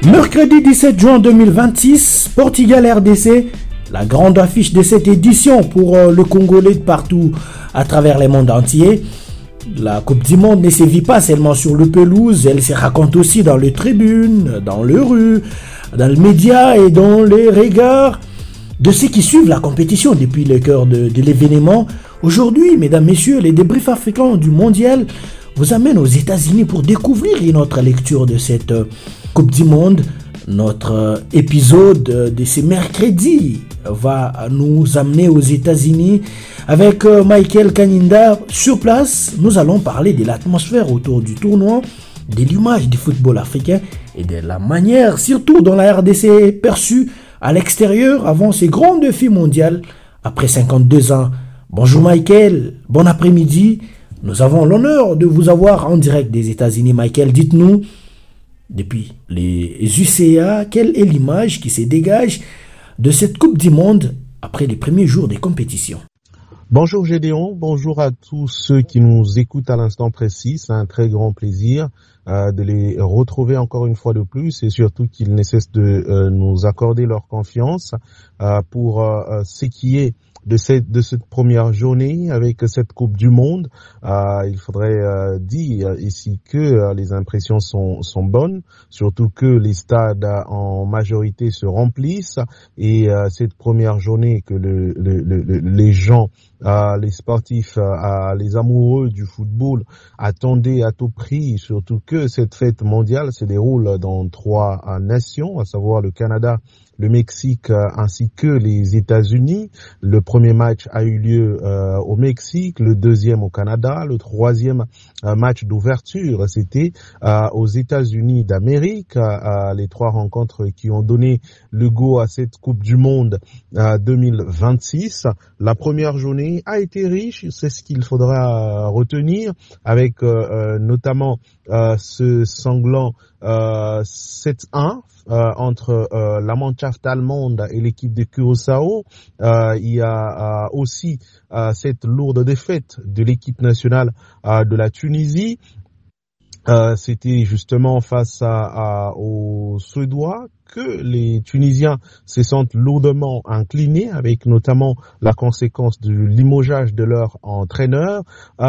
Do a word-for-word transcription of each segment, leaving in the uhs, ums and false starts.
Mercredi dix-sept juin deux mille vingt-six, Portugal-R D C, la grande affiche de cette édition pour euh, le Congolais de partout à travers le monde entier. La Coupe du Monde ne se vit pas seulement sur le pelouse, elle se raconte aussi dans les tribunes, dans les rues, dans les médias et dans les regards de ceux qui suivent la compétition depuis le cœur de, de l'événement. Aujourd'hui, mesdames, messieurs, les débriefs africains du mondial vous amènent aux États-Unis pour découvrir notre lecture de cette euh, Coupe du Monde. Notre euh, épisode de ce mercredi va nous amener aux États-Unis avec euh, Michael Kaninda. Sur place, nous allons parler de l'atmosphère autour du tournoi, de l'image du football africain et de la manière, surtout dont la R D C est perçue à l'extérieur avant ces grands défis mondiaux après cinquante-deux ans. Bonjour Michael, bon après-midi. Nous avons l'honneur de vous avoir en direct des États-Unis. Michael, dites-nous, depuis les U C A, quelle est l'image qui se dégage de cette Coupe du Monde après les premiers jours des compétitions? Bonjour Gédéon, bonjour à tous ceux qui nous écoutent à l'instant précis. C'est un très grand plaisir euh, de les retrouver encore une fois de plus et surtout qu'ils ne cessent de euh, nous accorder leur confiance euh, pour euh, ce qui est de cette de cette première journée avec cette Coupe du Monde. Euh, il faudrait euh, dire ici que euh, les impressions sont sont bonnes, surtout que les stades euh, en majorité se remplissent et euh, cette première journée que le, le, le, le les gens euh, les sportifs, euh, les amoureux du football attendaient à tout prix, surtout que cette fête mondiale se déroule dans trois euh, nations, à savoir le Canada, le Mexique euh, ainsi que les États-Unis. Le premier match a eu lieu euh, au Mexique, le deuxième au Canada, le troisième euh, match d'ouverture c'était euh, aux États-Unis d'Amérique. Euh, les trois rencontres qui ont donné le go à cette Coupe du Monde euh, deux mille vingt-six. La première journée a été riche, c'est ce qu'il faudra euh, retenir, avec euh, notamment euh, ce sanglant euh, sept un euh, entre euh, la Mannschaft allemande et l'équipe de Curaçao. Euh, il y a euh, aussi euh, cette lourde défaite de l'équipe nationale euh, de la Tunisie. Euh, c'était justement face à, à, aux Suédois que les Tunisiens se sentent lourdement inclinés, avec notamment la conséquence du limogeage de leur entraîneur.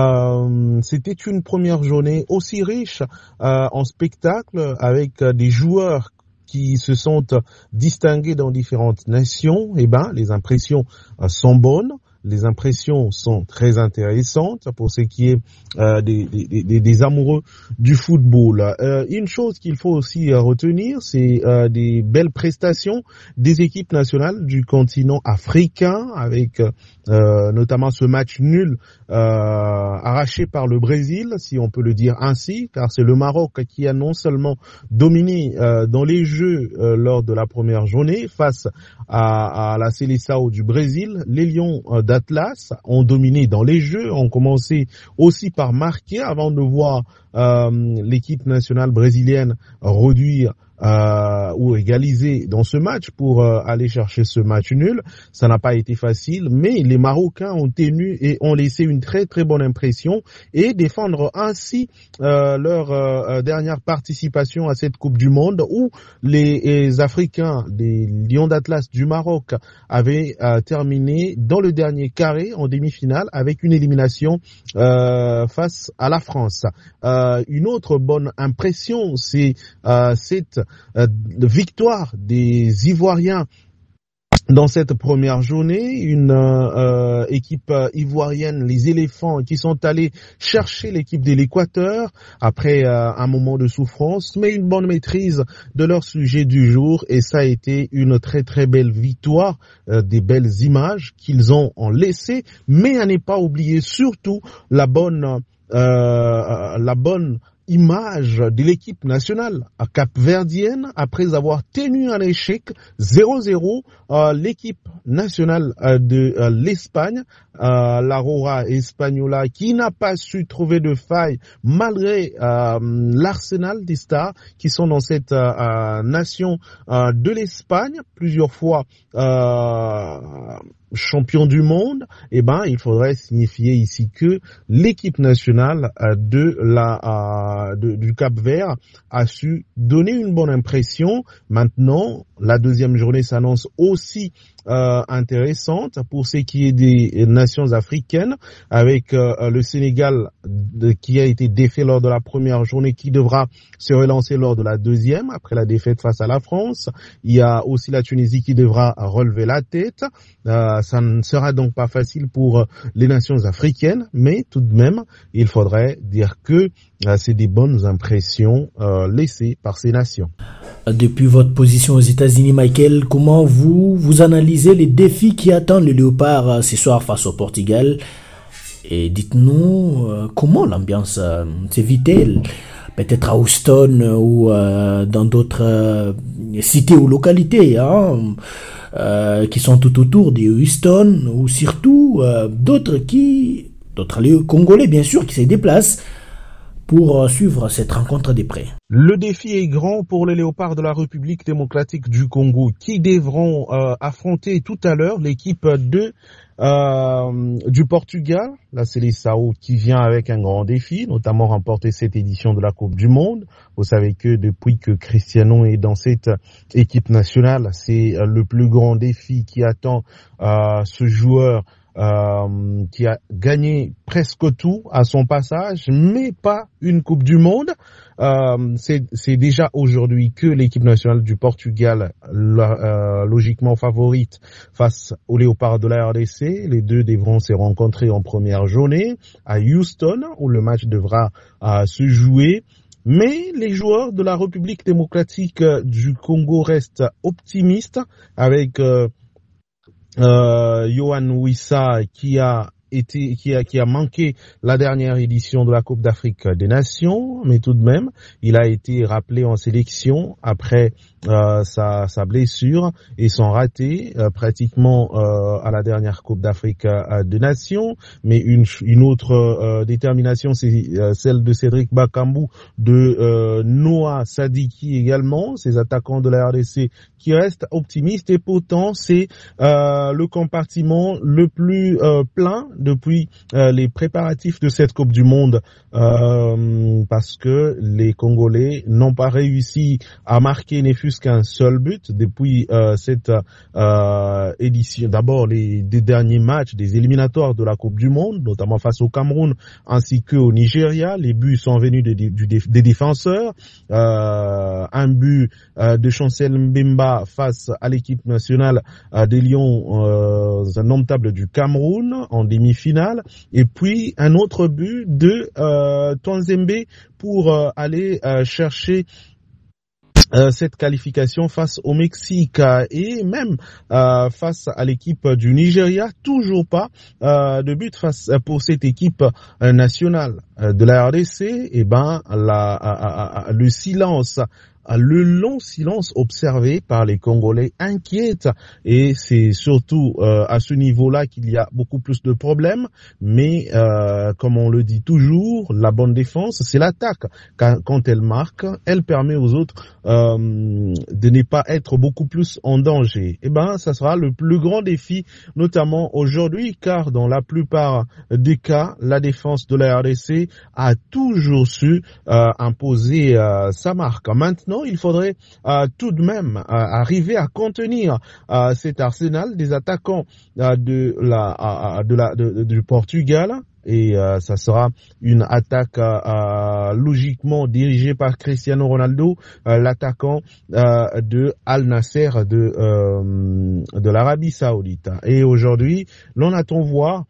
Euh, c'était une première journée aussi riche euh, en spectacle, avec des joueurs qui se sont distingués dans différentes nations. Eh ben, les impressions euh, sont bonnes. Les impressions sont très intéressantes pour ce qui est euh, des, des, des, des amoureux du football. Euh, une chose qu'il faut aussi euh, retenir, c'est euh, des belles prestations des équipes nationales du continent africain, avec euh, notamment ce match nul euh, arraché par le Brésil, si on peut le dire ainsi, car c'est le Maroc qui a non seulement dominé euh, dans les jeux euh, lors de la première journée face à, à la Seleção du Brésil. Les Lions euh, d'Atlas ont dominé dans les jeux, ont commencé aussi par marquer avant de voir euh, l'équipe nationale brésilienne réduire Euh, ou égaliser dans ce match pour euh, aller chercher ce match nul. Ça n'a pas été facile, mais les Marocains ont tenu et ont laissé une très très bonne impression et défendre ainsi euh, leur euh, dernière participation à cette Coupe du Monde, où les, les Africains des Lions d'Atlas du Maroc avaient euh, terminé dans le dernier carré en demi-finale avec une élimination euh, face à la France. Euh, une autre bonne impression, c'est euh, cette Euh, victoire des Ivoiriens dans cette première journée, une euh, équipe ivoirienne, les éléphants, qui sont allés chercher l'équipe de l'Équateur après euh, un moment de souffrance, mais une bonne maîtrise de leur sujet du jour, et ça a été une très très belle victoire, euh, des belles images qu'ils ont en laissé, mais à ne pas oublier surtout la bonne euh, la bonne image de l'équipe nationale capverdienne après avoir tenu un échec zéro zéro euh, l'équipe nationale euh, de euh, l'Espagne, euh, l'Aurora Espagnola, qui n'a pas su trouver de faille malgré euh, l'arsenal des stars qui sont dans cette euh, nation euh, de l'Espagne, plusieurs fois euh, champion du monde. Eh ben, il faudrait signifier ici que l'équipe nationale de la euh, de, du Cap-Vert a su donner une bonne impression. Maintenant, la deuxième journée s'annonce aussi euh, intéressante pour ce qui est des nations africaines, avec euh, le Sénégal de, qui a été défait lors de la première journée, qui devra se relancer lors de la deuxième, après la défaite face à la France. Il y a aussi la Tunisie qui devra relever la tête. Euh, ça ne sera donc pas facile pour les nations africaines, mais tout de même, il faudrait dire que euh, c'est des bonnes impressions euh, laissées par ces nations. Depuis votre position aux États-Unis, Michael, comment vous, vous analysez les défis qui attendent le Léopard euh, ce soir face au Portugal? Et dites-nous euh, comment l'ambiance euh, se vit-elle? Peut-être à Houston euh, ou euh, dans d'autres euh, cités ou localités hein, euh, qui sont tout autour de Houston, ou surtout euh, d'autres qui, d'autres Congolais bien sûr, qui se déplacent pour suivre cette rencontre de près. Le défi est grand pour les Léopards de la République démocratique du Congo, qui devront euh, affronter tout à l'heure l'équipe de euh, du Portugal, la Seleção, qui vient avec un grand défi, notamment remporter cette édition de la Coupe du Monde. Vous savez que depuis que Cristiano est dans cette équipe nationale, c'est le plus grand défi qui attend euh, ce joueur Euh, qui a gagné presque tout à son passage, mais pas une Coupe du Monde. Euh, c'est, c'est déjà aujourd'hui que l'équipe nationale du Portugal, la, euh, logiquement favorite face aux Léopards de la R D C. Les deux devront se rencontrer en première journée à Houston, où le match devra euh, se jouer. Mais les joueurs de la République démocratique du Congo restent optimistes avec euh, Euh, Yohan Wissa qui a été, qui a, qui a manqué la dernière édition de la Coupe d'Afrique des Nations, mais tout de même, il a été rappelé en sélection après euh, sa, sa blessure et son raté euh, pratiquement euh, à la dernière Coupe d'Afrique euh, des Nations. Mais une, une autre euh, détermination, c'est euh, celle de Cédric Bakambu, de euh, Noah Sadiki également, ces attaquants de la R D C qui restent optimistes, et pourtant c'est euh, le compartiment le plus euh, plein depuis euh, les préparatifs de cette Coupe du Monde, euh, parce que les Congolais n'ont pas réussi à marquer ne fût-ce qu'un seul but depuis euh, cette euh, édition. D'abord les deux derniers matchs des éliminatoires de la Coupe du Monde, notamment face au Cameroun ainsi qu'au Nigeria. Les buts sont venus des, des, des défenseurs. Euh, un but euh, de Chancel Mbemba face à l'équipe nationale euh, des Lions euh, indomptables du Cameroun en demi-finale, et puis un autre but de euh, Twanzembe pour euh, aller euh, chercher Euh, cette qualification face au Mexique, et même euh, face à l'équipe du Nigeria, toujours pas euh, de but face pour cette équipe euh, nationale euh, de la R D C. Et ben la, euh, euh, le silence le long silence observé par les Congolais inquiète, et c'est surtout euh, à ce niveau-là qu'il y a beaucoup plus de problèmes. Mais euh, comme on le dit toujours, la bonne défense, c'est l'attaque. Quand, quand elle marque, elle permet aux autres euh, de ne pas être beaucoup plus en danger. Et ben, ça sera le plus grand défi, notamment aujourd'hui, car dans la plupart des cas, la défense de la R D C a toujours su euh, imposer euh, sa marque. Maintenant, il faudrait euh, tout de même euh, arriver à contenir euh, cet arsenal des attaquants euh, de la, euh, de la de, de, du Portugal, et euh, ça sera une attaque euh, euh, logiquement dirigée par Cristiano Ronaldo, euh, l'attaquant euh, de Al Nasser de euh, de l'Arabie Saoudite. Et aujourd'hui, l'on attend voir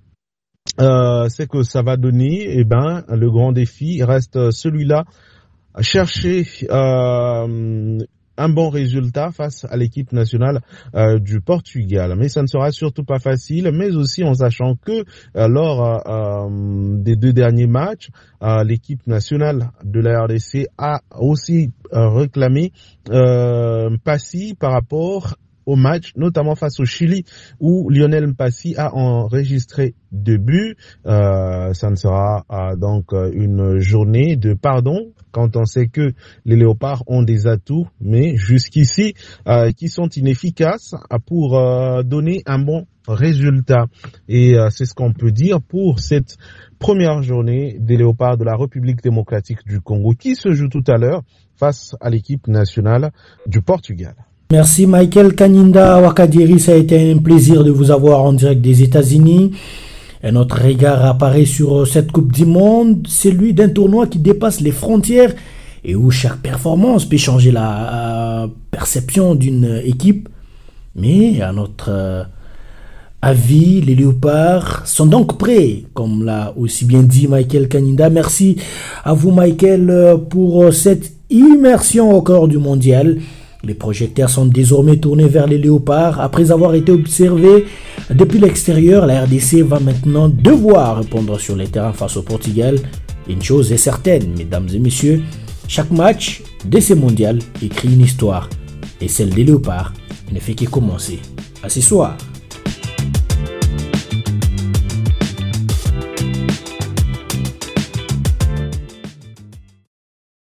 euh, c'est que ça va donner. Et ben, le grand défi reste celui-là, chercher euh, un bon résultat face à l'équipe nationale euh, du Portugal. Mais ça ne sera surtout pas facile, mais aussi en sachant que euh, lors euh, des deux derniers matchs, euh, l'équipe nationale de la R D C a aussi euh, réclamé euh, Passy par rapport au match, notamment face au Chili, où Lionel Mpassi a enregistré deux buts. Euh, ça ne sera euh, donc une journée de pardon, quand on sait que les Léopards ont des atouts, mais jusqu'ici, euh, qui sont inefficaces pour euh, donner un bon résultat. Et euh, c'est ce qu'on peut dire pour cette première journée des Léopards de la République démocratique du Congo, qui se joue tout à l'heure face à l'équipe nationale du Portugal. Merci Michael Kaninda Wakadiri, ça a été un plaisir de vous avoir en direct des États-Unis. Et notre regard apparaît sur cette Coupe du Monde, celui d'un tournoi qui dépasse les frontières et où chaque performance peut changer la euh, perception d'une équipe. Mais à notre euh, avis, les Léopards sont donc prêts, comme l'a aussi bien dit Michael Kaninda. Merci à vous Michael pour cette immersion au cœur du mondial. Les projecteurs sont désormais tournés vers les Léopards. Après avoir été observés depuis l'extérieur, la R D C va maintenant devoir répondre sur les terrains face au Portugal. Une chose est certaine, mesdames et messieurs, chaque match de ces mondiales écrit une histoire. Et celle des Léopards ne fait que commencer. À ce soir.